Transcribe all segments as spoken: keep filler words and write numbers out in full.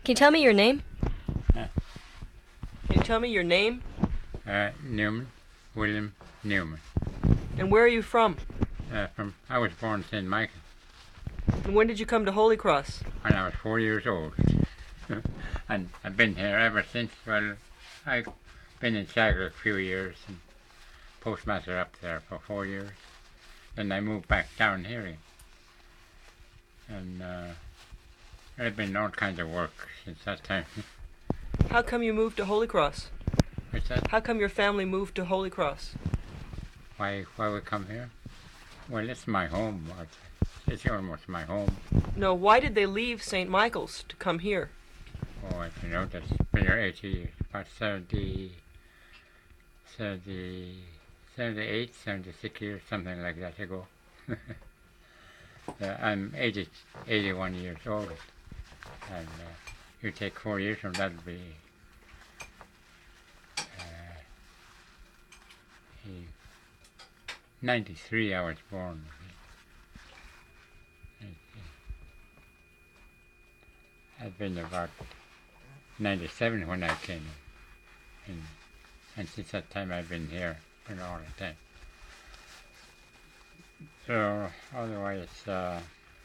Can you tell me your name? Uh, Can you tell me your name? uh, Newman, William Newman. And where are you from? Uh, from I was born in Saint Michael And when did you come to Holy Cross? when I was four years old, and I've been here ever since. Well, I've been in Sagre a few years and postmaster up there for four years. Then I moved back down here, and uh, I've been all kinds of work since that time. How come you moved to Holy Cross? What's that? How come your family moved to Holy Cross? Why? Why we come here? Well, it's my home. It's almost my home. No, why did they leave Saint Michael's to come here? Oh, I don't know. That's been here eighty years, about seventy, seventy, seventy-eight, seventy-six years, something like that ago. uh, I'm eighty, eighty-one years old, and uh, you take four years from that, will be uh, ninety-three. I was born. I've been about ninety-seven when I came in, and, and since that time I've been here for all the time. So otherwise, uh,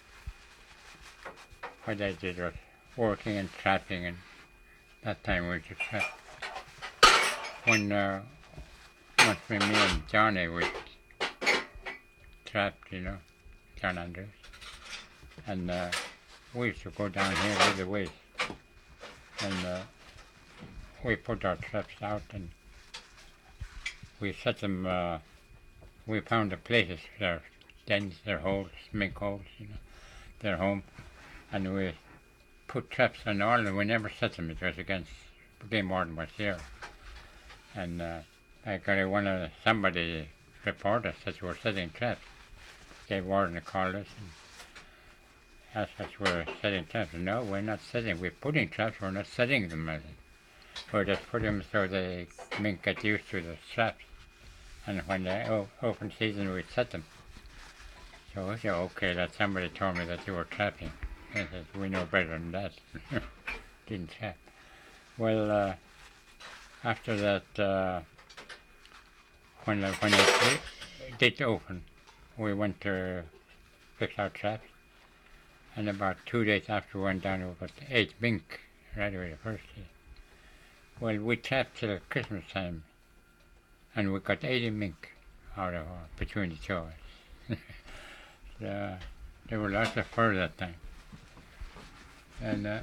what I did was working and trapping, and that time we just trap. When uh, once me and Johnny we trapped, you know, John Andrews, and uh, we used to go down here with the waste, and uh, we put our traps out, and we set them. Uh, we found the places, their dens, their holes, mink holes, you know, their home, and we put traps on all, and we never set them. It was against game warden was here, and uh, I got a, one of somebody reported that we were setting traps. Game warden called us and asked us we were setting traps. No, we're not setting. We're putting traps. We're not setting them. We're just putting them so the mink get used to the traps. And when they o- open season, we set them. So I said, okay, that somebody told me that you were trapping. I said, we know better than that. Didn't trap. Well, uh, after that, uh, when uh, when it did open, we went to fix our traps. And about two days after we went down, we got eight mink right away the first day. Well, we trapped till Christmas time, and we got eighty mink out of uh, between the two of us. So, there were lots of fur that time. And uh,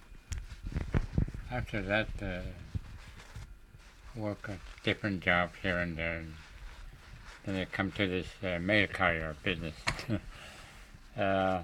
after that, uh, work at different jobs here and there. And then I come to this uh, mail carrier business. uh,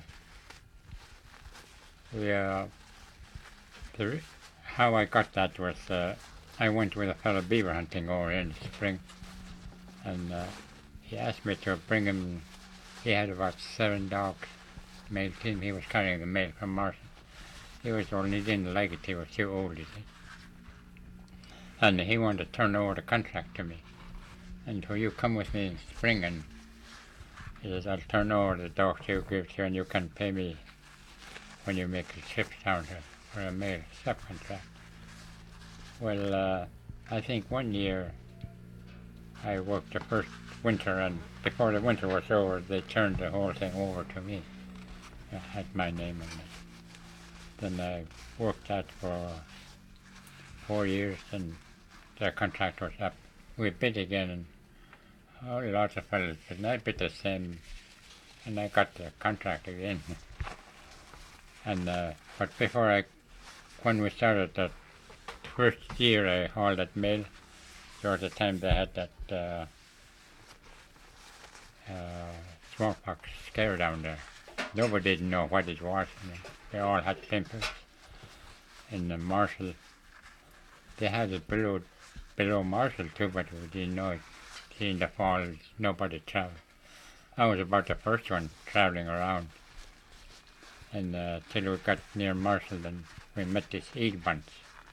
we, uh, the, how I got that was uh, I went with a fellow beaver hunting over in the spring, and uh, he asked me to bring him. He had about seven dogs, mail team. He was carrying the mail from Marshall. He was old and he didn't like it. He was too old, he said. And he wanted to turn over the contract to me. And so you come with me in spring, and he says, I'll turn over the dogs you give to you, and you can pay me when you make the trips down to for a mail subcontract. Well, uh, I think one year I worked the first winter, and before the winter was over, they turned the whole thing over to me. It had my name on it. Then I worked that for four years, and the contract was up. We bid again, and oh, lots of fellas bid, and I bid the same, and I got the contract again. and uh, but before I, when we started that first year, I hauled that mail. There was a time they had that uh, uh, smallpox scare down there. Nobody didn't know what it was. You know. They all had pimples. In the Marshall, they had it below, below Marshall too, but we didn't know it. In the fall, nobody traveled. I was about the first one traveling around. And uh, till we got near Marshall, then we met this eagle bunch.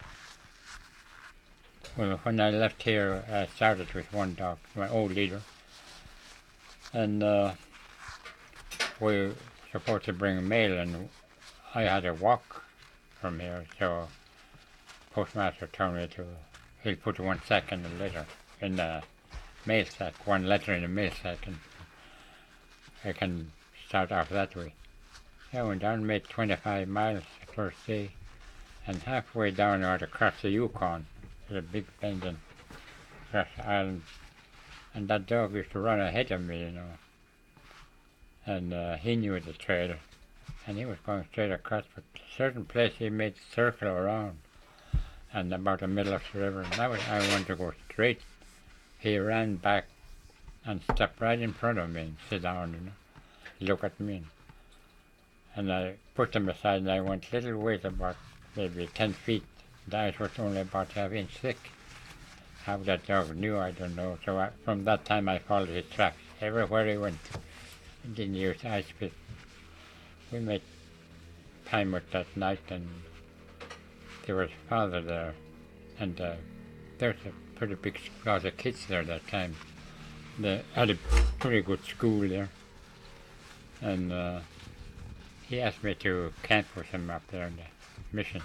Well, when I left here, I started with one dog, my old leader. And uh, we were supposed to bring mail, and I had to walk from here, so postmaster told me to, he'll put one sack in the letter, in the mail sack, one letter in the mail sack, and I can start off that way. I went down, made twenty-five miles the first day, and halfway down I had to cross the Yukon, there's a big bend in across the island, and that dog used to run ahead of me, you know, and uh, he knew the trail, and he was going straight across, but a certain place he made a circle around, and about the middle of the river, and that was, I wanted to go straight. He ran back and stopped right in front of me and sit down, you know, look at me. And I pushed him aside, and I went little ways, about maybe ten feet. The ice was only about half inch thick. How that dog knew, I don't know. So I, from that time I followed his tracks everywhere he went. He didn't use ice pit. We made time with that night, and there was father there, and uh, there's a pretty big lot of kids there that time. They had a pretty good school there, and uh, he asked me to camp with him up there in the mission,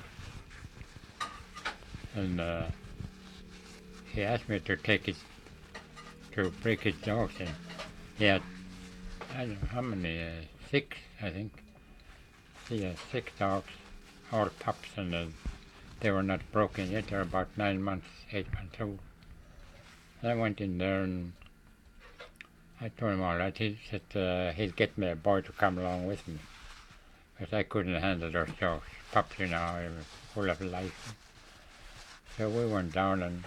and uh, he asked me to take his, to break his dogs in. He had, I don't know how many, uh, six, I think. He had six dogs, all pups, and uh, they were not broken yet. They were about nine months, eight months old. And I went in there and I told him all right. He said uh, he'd get me a boy to come along with me, because I couldn't handle those dogs. Pups, you know, they were full of life. So we went down, and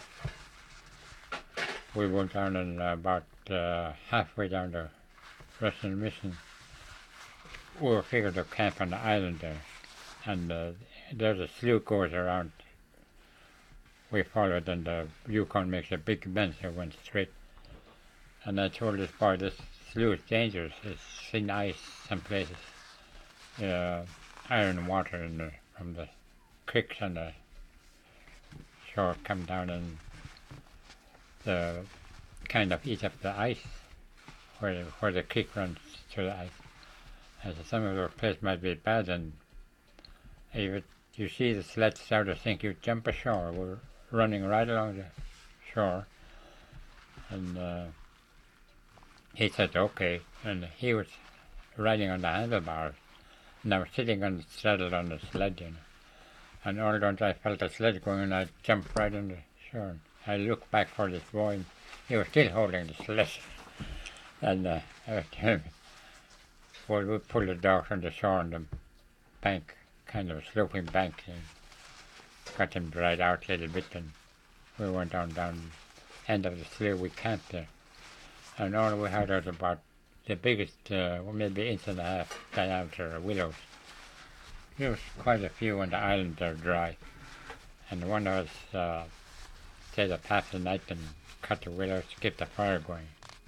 we went down, and uh, about uh, halfway down the Russian Mission, we were figured to camp on the island there, and uh, there's a slough goes around. We followed, and the Yukon makes a big bend, so we went straight. And I told this boy, this slough is dangerous. It's thin ice some places, uh, iron water in the, from the creeks on the shore come down and the kind of eat up the ice where where the creek runs through the ice. And so some of those places might be bad, and you you see the sled start to sink, you jump ashore. We're running right along the shore, and uh, he said okay, and he was riding on the handlebars, and I was sitting on the saddle on the sled, you know. And all at once I felt the sled going, and I jumped right on the shore. I looked back for this boy, and he was still holding the sled. And uh, I was telling him, well, we pulled the dogs on the shore on the bank, kind of a sloping bank, and got them dried out a little bit, and we went down, down the end of the slough. We camped there. And all we had was about the biggest, uh, well, maybe inch and a half diameter willows. There was quite a few on the island that are dry, and one of us uh, stayed up half the night and cut the willows to get the fire going.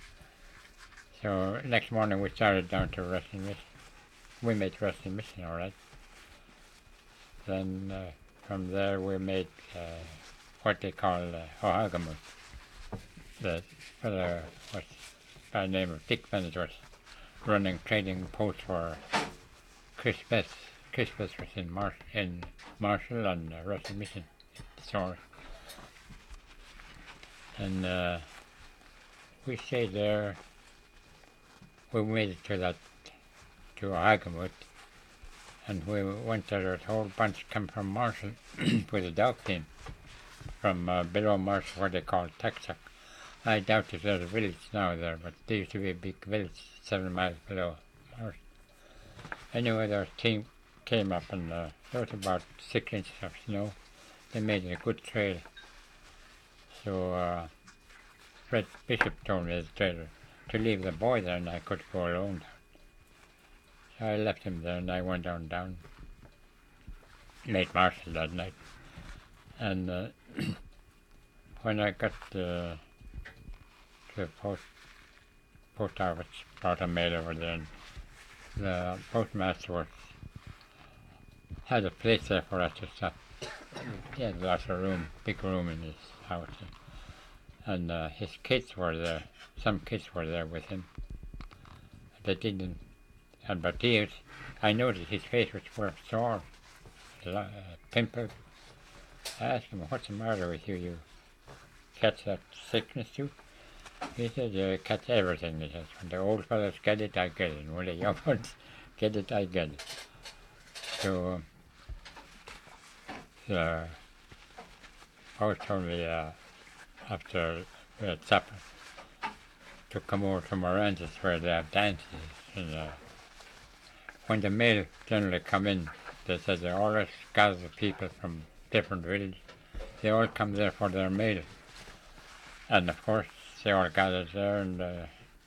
So next morning we started down to Russian Mission. We made Russian Mission, all right. Then uh, from there we made uh, what they call uh, Hohagamus. The fellow was by the name of Dick Bennett, was running trading posts for Chris Bess. Chris Bess was in, Mar in Marshall and uh, Russian Mission, sorry. And uh, we stayed there. We made it to that, to Hohagamus, and we went there. There was a whole bunch come from Marshall with a dog team from uh, below Marshall, what they call Texac. I doubt if there's a village now there, but there used to be a big village seven miles below Marshall. Anyway, their team came up, and uh, there was about six inches of snow. They made a good trail. So uh, Fred Bishop told me to, to leave the boy there, and I could go alone. So I left him there, and I went on down Lake Marshall that night. And uh, when I got uh, to the post, post office, brought a mail over there, and the postmaster was, had a place there for us to stop. He had lots of room, big room in his house. And uh, his kids were there. Some kids were there with him. They didn't, and but he was, I noticed his face was sort of sore. lo- uh, pimple. I asked him, what's the matter with you? You catch that sickness too? He said, you catch everything. He says, when the old fellas get it, I get it. And when the young ones get it, I get it. So, the host told me uh, after we had supper to come over to Moran's where they have dances. And uh, when the mail generally come in, they said they always gather people from different villages. They all come there for their mail. And of course, they all gathered there and uh,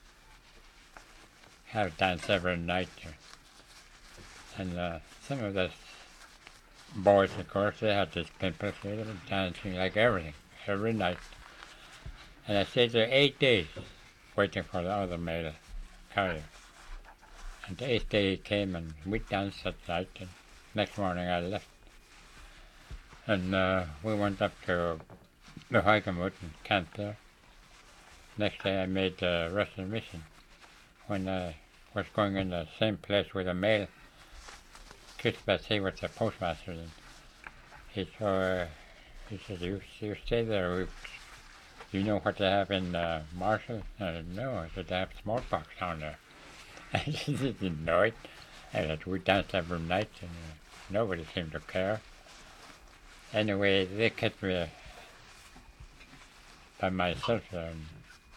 have dance every night. And uh, some of the boys, of course, they had this pimple, so they were dancing like everything, every night. And I stayed there eight days, waiting for the other mail carrier. And the eighth day he came and we danced that night, and next morning I left. And uh, we went up to the Highgamut and camped there. Next day I made the rest of the mission. When I was going in the same place with the mail, Chris Betsy was the postmaster, and he saw, uh, he said, you, you stay there. We, do you know what they have in uh, Marshall? I said, no. I said, they have smallpox down there. And he didn't know it. I said, we danced every night, and uh, nobody seemed to care. Anyway, they kept me uh, by myself there. And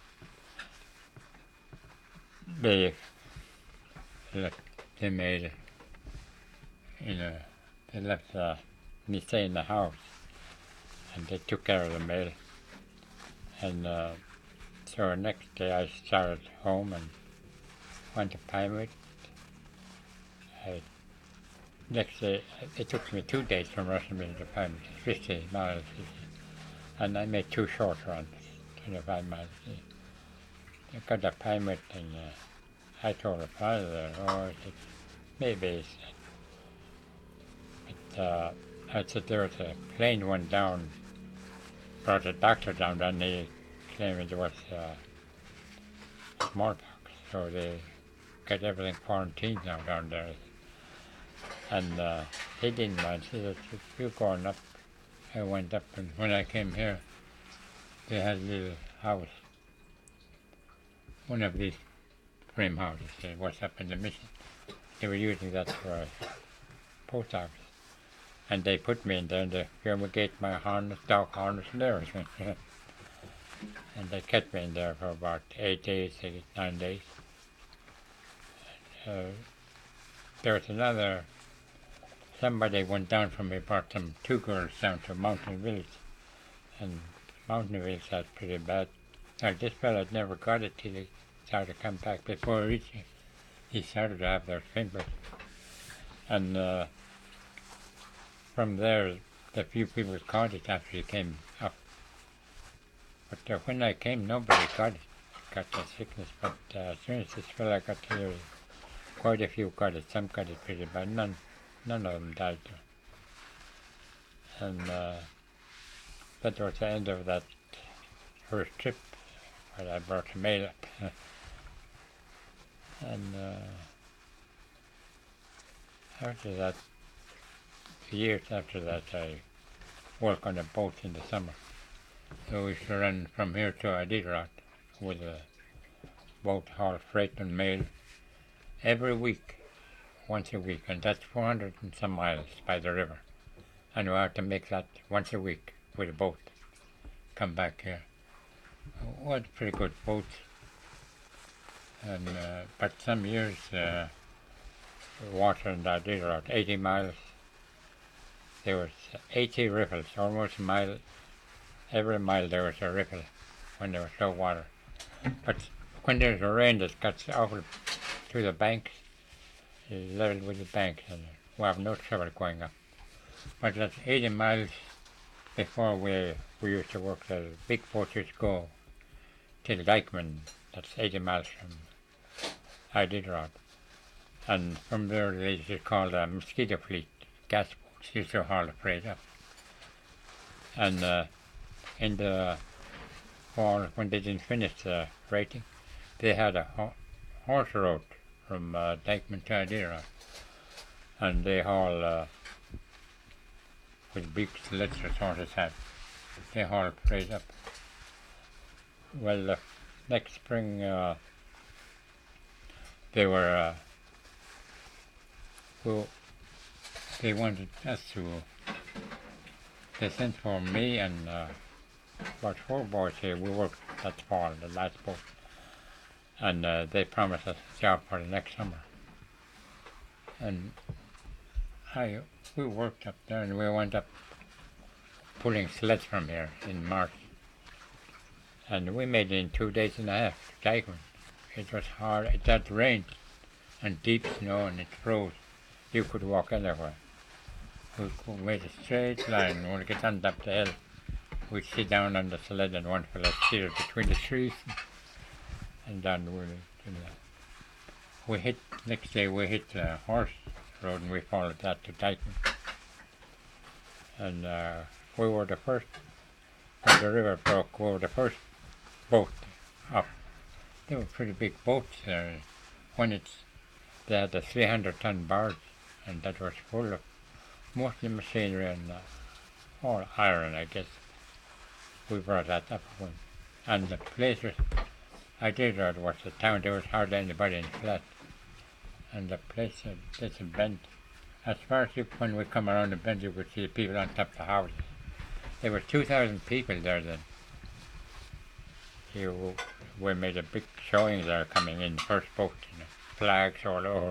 they, left, they made, you know, they left uh, me stay in the house, and they took care of the mail. And uh, so next day I started home and went to Pinewood. I, next day, it took me two days from Russian to Pinewood, fifty miles, and I made two short runs, twenty-five miles. I got to Pinewood, and uh, I told the father there, oh, I said, maybe, he said. But uh, I said there was a plane went down, brought a doctor down, and he claimed it was uh, smallpox, so they got everything quarantined now down there. And uh, he didn't mind. He said, you're going up. I went up, and when I came here, they had a little house, one of these frame houses that was up in the mission. They were using that for a post office. And they put me in there, and they fumigate my harness, dog harness, and everything. And they kept me in there for about eight days, eight, nine days. Uh, there was another, somebody went down from me, brought some two girls down to Mountain Village. And Mountain Village was pretty bad. Now, this fellow had never got it till he started to come back. Before reaching, he started to have those pimples. And uh, from there, the few people caught it after he came up. But uh, when I came, nobody got it, got the sickness. But uh, as soon as this fellow got here, quite a few got it. Some got it pretty bad. None, none of them died. And uh, that was the end of that first trip where I brought the mail up. And uh, after that, years after that, I worked on a boat in the summer. So we used to run from here to Iditarod with a boat haul freight and mail every week, once a week, and that's four hundred and some miles by the river. And we had to make that once a week with a boat, come back here. Well, pretty good boat. And uh, but some years, uh, water in Iditarod, eighty miles. There was eighty riffles, almost a mile. Every mile there was a riffle when there was low water. But when there's a rain that cuts over to the banks, it's level with the banks, and we have no trouble going up. But that's eighty miles before we we used to work. The big boats used to go till Dykeman. That's eighty miles from Iditarod. And from there they used to call the Mosquito Fleet, gas boats, used to haul the freight up. And uh, in the fall, when they didn't finish the freighting, they had a ho- horse road from uh, Dykeman to Iditarod. And they haul uh, with big slits or sort of had. They all froze up. Well, uh, next spring uh, they were, uh, well, they wanted us to, they sent for me and uh, about four boys here. We worked that fall, the last boat, and uh, they promised us a job for the next summer. And I, we worked up there, and we went up pulling sleds from here in March, and we made it in two days and a half. Cycling. It was hard. It had rain and deep snow, and it froze. You could walk anywhere. We we made a straight line. When we get on top the hill, we'd sit down on the sled, and one fella steered between the trees, and then we, you know, we hit. Next day we hit the horse road, and we followed that to Titan. And uh, we were the first. When the river broke, we were the first boat up. They were pretty big boats there. When it's, they had a three hundred ton barge, and that was full of mostly machinery and uh, all iron, I guess. We brought that up one. And the place was, I did that was the town, there was hardly anybody in flat. And the place, uh, there's a bend. As far as you, when we come around the bend, you could see the people on top of the houses. There were two thousand people there then. You, we made a big showing there coming in, the first boat, you know, flags all over.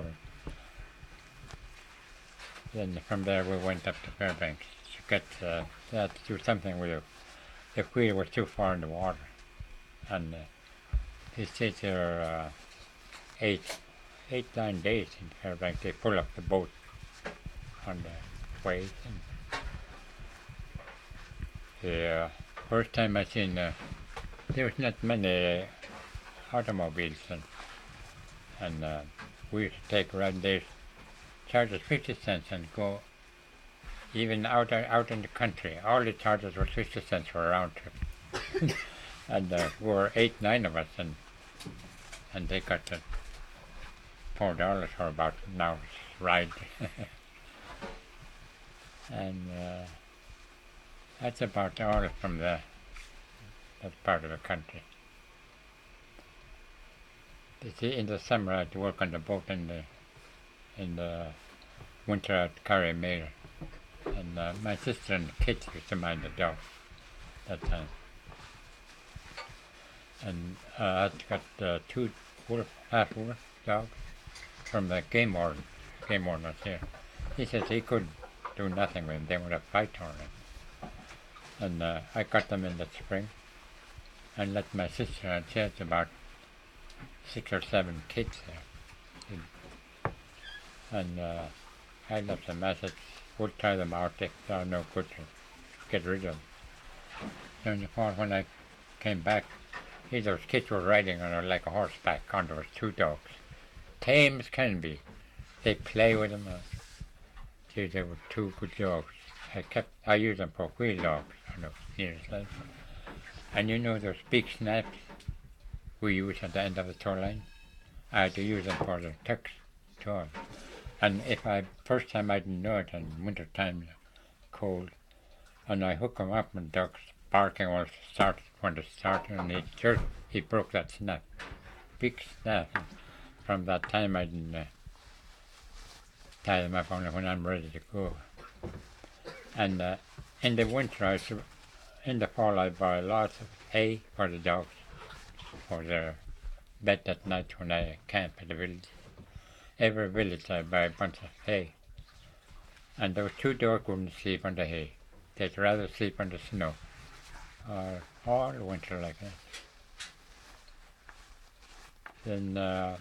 Then from there we went up to Fairbanks to get, uh, they had to do something with it. The wheel was too far in the water. And uh, they stayed there uh, eight, eight, nine days in Fairbanks. They pulled up the boat on the waves. And the uh, first time I seen, uh, there was not many uh, automobiles, and, and uh, we used to take around there, charge us fifty cents and go even out out in the country. All the charges were fifty cents for a round trip. And uh, we were eight, nine of us, and and they got the four dollars for about an hour's ride. And uh, that's about all from the that part of the country. You see, in the summer I had to work on the boat, in the in the winter at Carrymail, and uh, my sister and the kids used to mind the dogs that time. And uh, I got uh, two wolf, half wolf dogs from the game warden. Game warden was here. He says he could do nothing with them. They would have fight on them. And uh, I got them in the spring and let my sister, and she has about six or seven kids there. And uh, I left them message, we'll try them out if they're no good to get rid of them. So in the fall, when I came back, see, those kids were riding on her like a horseback on those two dogs. Tame as can be. They play with them. Uh, see, they were two good dogs. I kept, I used them for wheel dogs on those nearest life. And you know those big snaps we use at the end of the tow line? I had to use them for the tucks tow. And if I, first time I didn't know it, in winter time, cold, and I hook them up and ducks barking or start when they started, and he jerked, he broke that snap, big snap. And from that time I didn't uh, tie them up only when I'm ready to go. And uh, in the winter, I, in the fall, I buy lots of hay for the dogs, for their bed at night when I camp at the village. Every village I buy a bunch of hay. And those two dogs wouldn't sleep on the hay. They'd rather sleep on the snow. Or all winter like that. Then uh,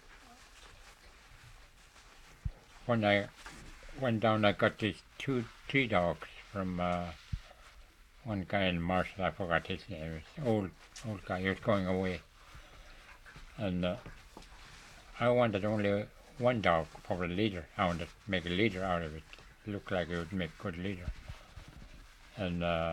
when I went down, I got these two, three dogs from uh, one guy in Marshall. I forgot his name. He was old, old guy. He was going away, and uh, I wanted only one dog for a leader. I wanted to make a leader out of it. It looked like it would make a good leader, and. Uh,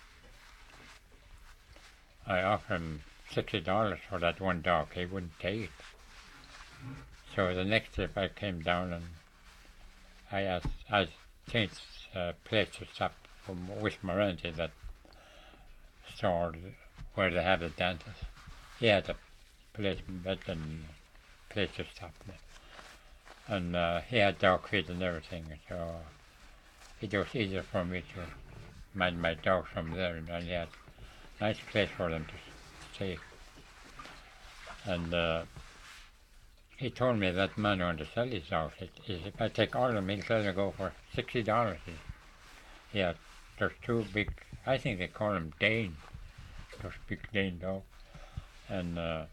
I offered him sixty dollars for that one dog. He wouldn't take it. So the next trip I came down and I asked, I changed uh, place to stop from Westmoreland that store where they have the dentist. He had a place better than place to stop there. And uh, he had dog feed and everything, so it was easier for me to mind my dogs from there, and he had a nice place for them to stay. And uh, he told me that man wanted to sell his dogs. It, it, if I take all of them, he'll let them go for sixty dollars. He had, there's two big, I think they call them Dane, those big Dane dogs. And uh,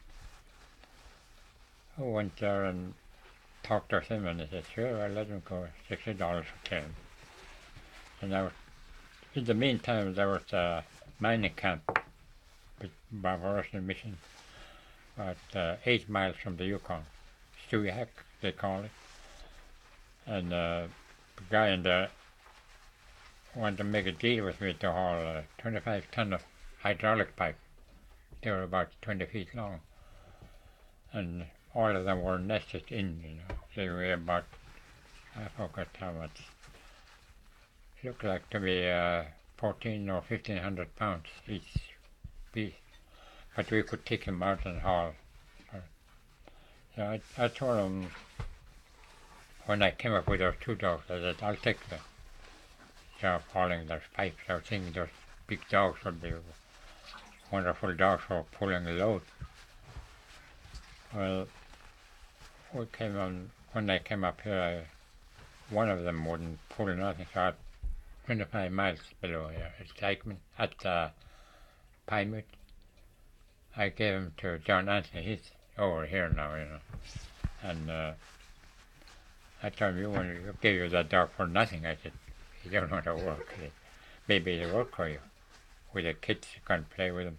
I went there and talked to him, and he said, sure, I'll let him go, sixty dollars for ten. And I was, in the meantime, there was a mining camp with Barbarossa Mission, about uh, eight miles from the Yukon. Stewiacke, they call it. And uh, the guy in there wanted to make a deal with me to haul uh, twenty-five ton of hydraulic pipe. They were about twenty feet long. And all of them were nested in, you know. They were about, I forgot how much. It looked like to be uh, fourteen or fifteen hundred pounds each piece. But we could take them out and haul. So I, I told him, when I came up with those two dogs, I said, I'll take the job hauling those pipes. I was thinking those big dogs would be wonderful dogs for pulling a load. Well, we came on, when I came up here, I, one of them wouldn't pull nothing, so I, twenty-five miles below here at Dykeman, at uh, Pinewood. I gave him to John Anthony. He's over here now, you know. And uh, I told him, you want to give you that dog for nothing. I said, you don't want to work. Said, maybe it'll work for you. With the kids, you can play with them.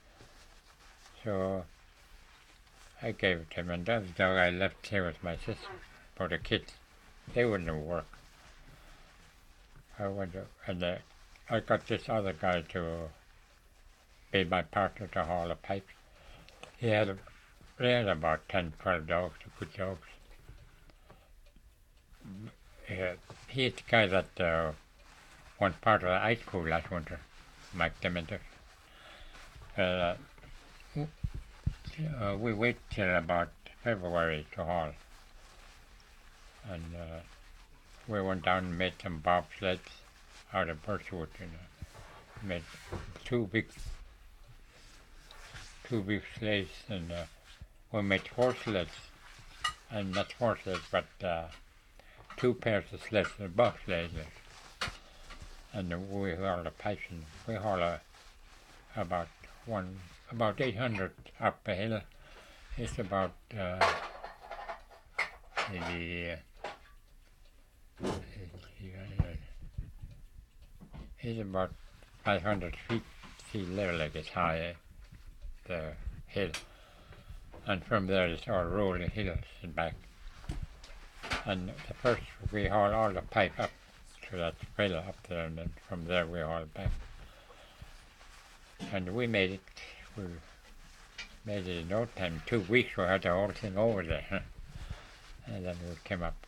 So I gave it to him, and that dog I left here with my sister for the kids. They wouldn't work. I went to, and uh, I got this other guy to be my partner to haul the pipes. He had, a, he had about ten, twelve dogs, good dogs. Uh, he's the guy that uh, won part of the ice crew last winter, Mike Demeter. Uh, uh, we wait till about February to haul. And uh, we went down and made some bobsleds out of birchwood, you know. Made two big, two big sleds, and uh, we made four sleds, and not four sleds, but uh, two pairs of sleds, and bobsleds. And uh, we haul the pipes, and we haul uh, about one, about eight hundred up the hill. It's about uh, the. Uh, It's about five hundred feet sea level, like it's high, eh, the hill. And from there it's all rolling hills and back. And the first we haul all the pipe up to that trailer up there, and then from there we haul back. And we made it, we made it in no time. Two weeks we had the whole thing over there. Huh? And then we came up.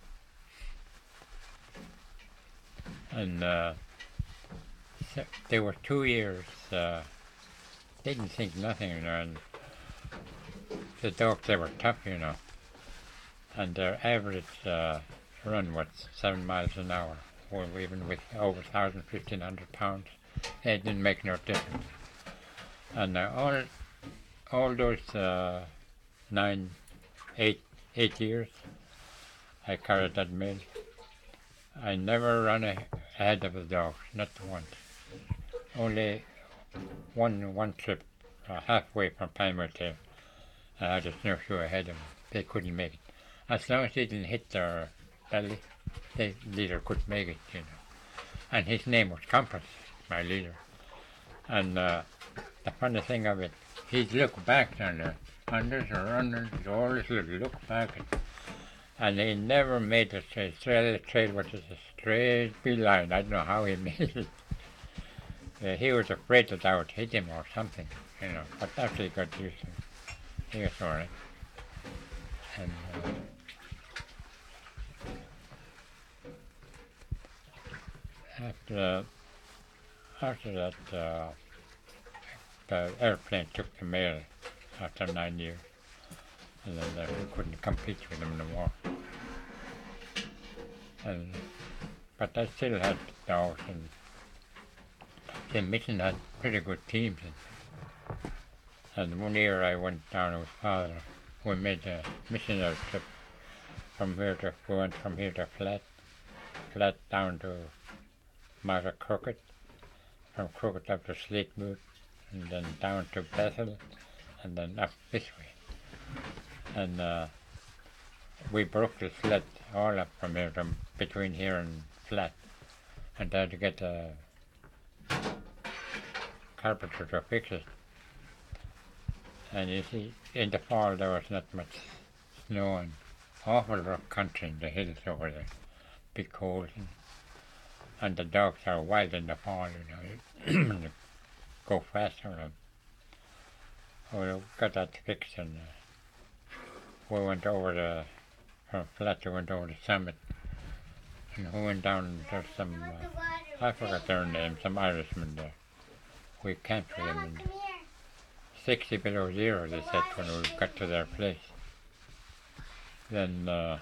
And uh, so there were two years, uh, didn't think nothing, you know, and the dogs, they were tough, you know, and their average uh, run was seven miles an hour, or even with over one thousand, fifteen hundred pounds, it didn't make no difference. And uh, all, all those uh, nine, eight, eight years, I carried that mill. I never ran ahead of the dogs, not once. Only one one trip, uh, halfway from Pinewood to I had a snowshoe ahead of them. They couldn't make it. As long as they didn't hit their belly, the leader could make it, you know. And his name was Compass, my leader. And uh, the funny thing of it, he'd look back on the unders or unders, he always would look back at, and he never made a straight trail. The trail was just a straight beeline. I don't know how he made it. Uh, he was afraid that I would hit him or something, you know. But after he got used to it, he was all right. And uh, After, uh, after that, uh, the airplane took the mail after nine years, and then uh, we couldn't compete with them no more. And, but I still had dogs, and the mission had pretty good teams. And, and one year I went down with father. We made a missionary trip from here to, we went from here to Flat, Flat down to Mara Crooked, from Crooked up to Sleetwood, and then down to Bethel, and then up this way. And uh, we broke the sled all up from here, from between here and Flat, and had to get a carpenter to fix it. And you see, in the fall there was not much snow and awful rough country in the hills over there, big holes, and, and the dogs are wild in the fall, you know, they go faster. And, well, we got that fixed, and uh, we went over the, from Flat we went over the summit, and we went down, there's some, uh, I forgot their name, some Irishmen there. We camped with them, and sixty below zero, they said, when we got to their place. Then uh,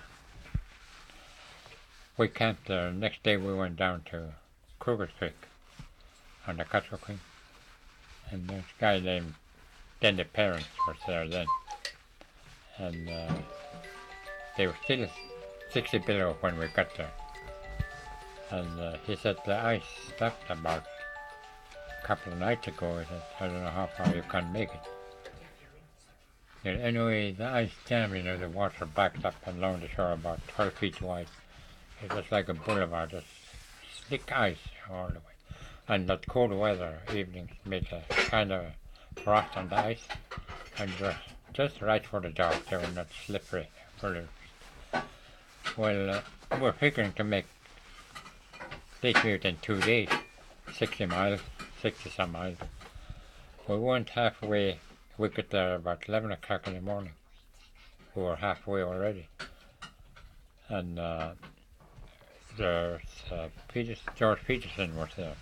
we camped there. Next day we went down to Kruger Creek on the Cutler, and this guy named, then the parents was there then, and uh, they were still sixty below when we got there. And uh, he said the ice stopped about a couple of nights ago. He said, I don't know how far you can make it. Yeah, anyway, the ice jam, you know, the water backed up along the shore about twelve feet wide. It was like a boulevard, just slick ice all the way. And that cold weather evenings made a kind of frost on the ice, and just, just right for the dogs. They were not slippery for the. Well, uh, we're figuring to make Sleetwood in two days, sixty miles, sixty some miles. We weren't halfway. We got there about eleven o'clock in the morning. We were halfway already. And uh, there's uh, Peters, George Peterson was there.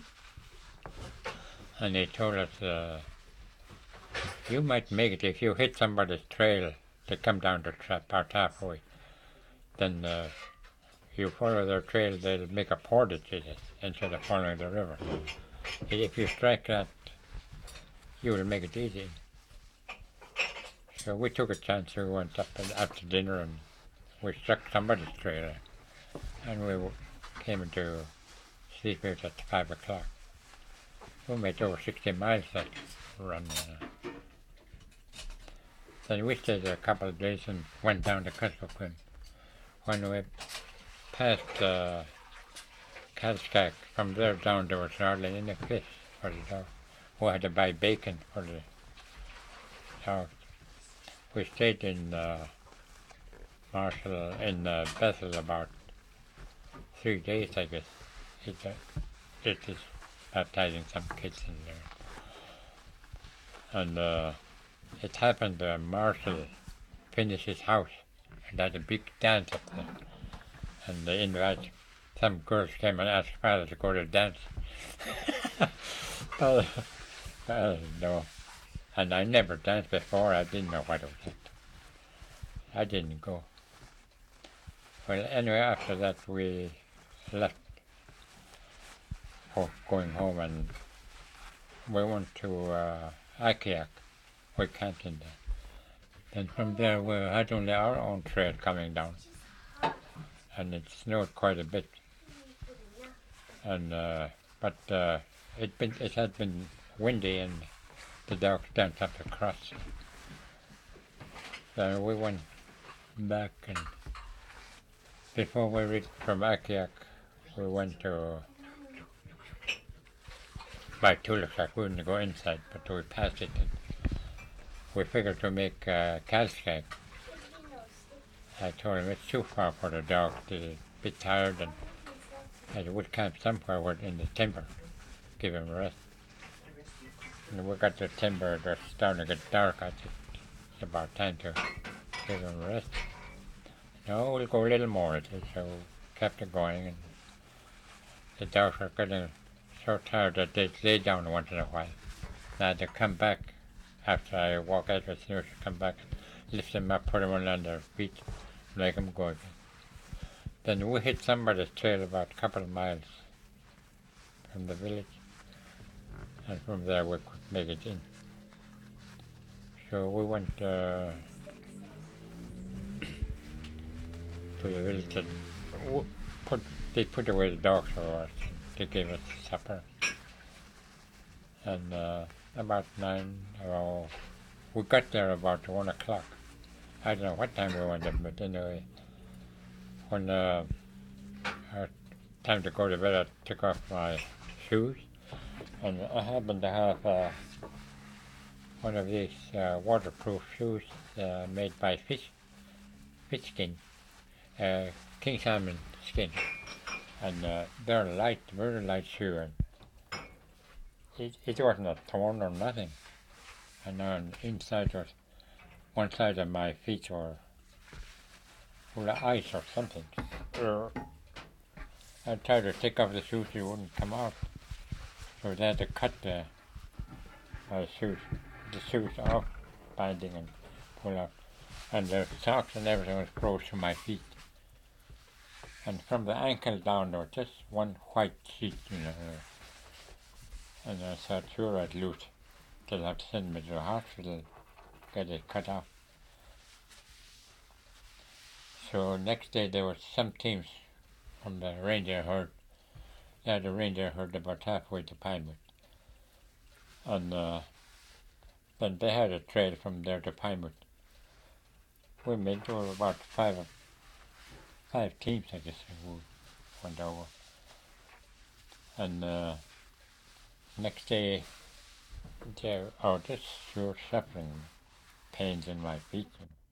And he told us, uh, you might make it if you hit somebody's trail to come down the trap about halfway. Then uh, you follow their trail, they'll make a portage in it instead of following the river. If you strike that, you will make it easy. So we took a chance. We went up and after dinner, and we struck somebody's trailer, and we came into Sleetwood at five o'clock. We made over sixty miles that run. Uh. Then we stayed there a couple of days and went down to Kuskokwim. When we passed uh, Calskack, from there down there was hardly any fish for the dog. We had to buy bacon for the dogs. We stayed in uh, Marshall, in uh, Bethel about three days, I guess. It, uh, it is baptizing some kids in there. And uh, it happened uh, Marshall finished his house and had a big dance up there. And they invited, some girls came and asked father to go to the dance. Well, well, no. And I never danced before. I didn't know what it was. I didn't go. Well, anyway, after that we left, oh, going home, and we went to uh, Akiak. We camped in there. Then from there we had only our own trail coming down, and it snowed quite a bit. And uh, but uh, it been it had been windy, and the dogs danced up across. So we went back, and before we reached from Akiak, we went to, by two o'clock we wouldn't go inside, but we passed it, and we figured to make uh, Calskack. I told him it's too far for the dog, they're a bit tired, and I would camp somewhere in the timber, give him a rest. And we got the timber, it was starting to get dark. I said, it's about time to give him a rest. No, we'll go a little more. So we kept it going, and the dogs were getting so tired that they'd lay down once in a while. And I had to come back after I walk out with them, to come back, lift them up, put them on their feet, make them go again. Then we hit somebody's trail about a couple of miles from the village, and from there we could make it in. So we went uh, to the village and w- put, they put away the dogs for us. They gave us supper. And uh, about nine, or we got there about one o'clock. I don't know what time we went there, but anyway, when uh, our time to go to bed, I took off my shoes, and I happened to have uh, one of these uh, waterproof shoes uh, made by fish, fish skin, uh, king salmon skin, and uh, they're light, very light shoe, and it, it wasn't a torn or nothing. And on the inside was one side of my feet were full of ice or something. Uh, I tried to take off the shoes, it wouldn't come out. So they had to cut the uh, shoes, the shoes off, binding and pull out. And the socks and everything was close to my feet. And from the ankle down there was just one white sheet, you know. And I thought, sure, I'd lose. They'll have to send me to the hospital, get it cut off. So next day there was some teams from the reindeer herd. They had a reindeer herd about halfway to Pinewood. And uh, then they had a trail from there to Pinewood. We made there were about five five teams, I guess, who went over. And uh, next day, they, oh, just sure suffering, pains in my feet.